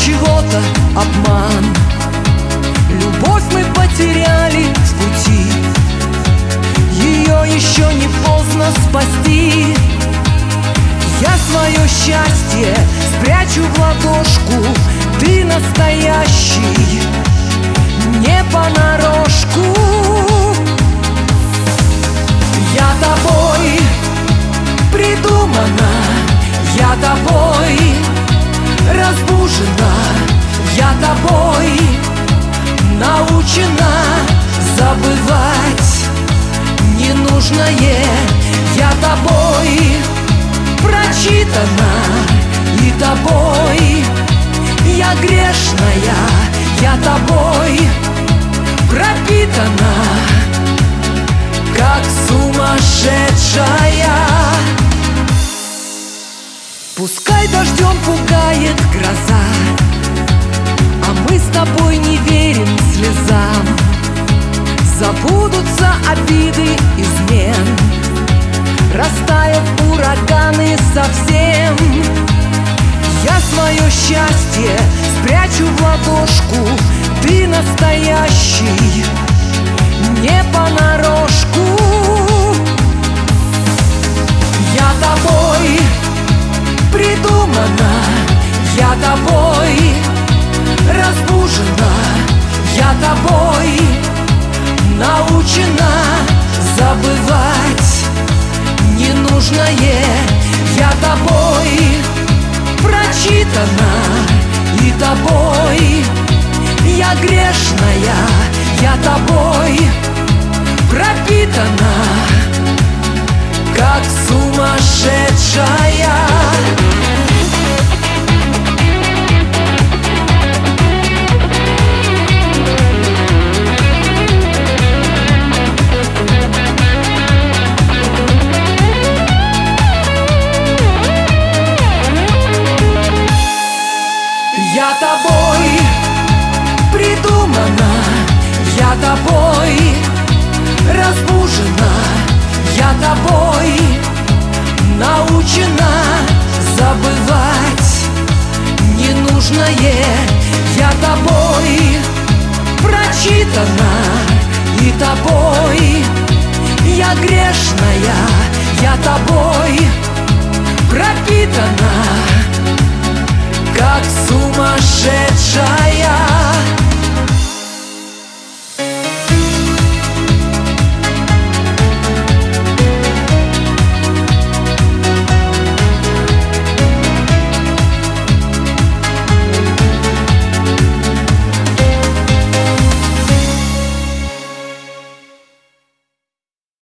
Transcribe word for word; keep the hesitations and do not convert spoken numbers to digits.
чего-то обман. Любовь мы потеряли в пути, ее еще не поздно спасти. Я свое счастье спрячу в ладошку, ты настоящий, не понарошку. Я тобой придумана, я тобой разбужена, я тобой научена забывать ненужное. Я тобой прочитана, и тобой я грешная, я тобой пропитана, как сумасшедшая. Пускай дождем пугает гроза, а мы с тобой не верим слезам. Забудутся обиды измен, растают ураганы совсем. Я свое счастье спрячу в ладошку, ты настоящий, не понарошку. Я тобой придумана, я тобой разбужена, я тобой научена забывать ненужное. Я тобой прочитана, и тобой я грешная, я тобой пропитана, как сумасшедшая. Я тобой придумана, я тобой разбужена, я тобой научена забывать ненужное. Я тобой прочитана, и тобой я грешная, я тобой пропитана, как сумасшедшая.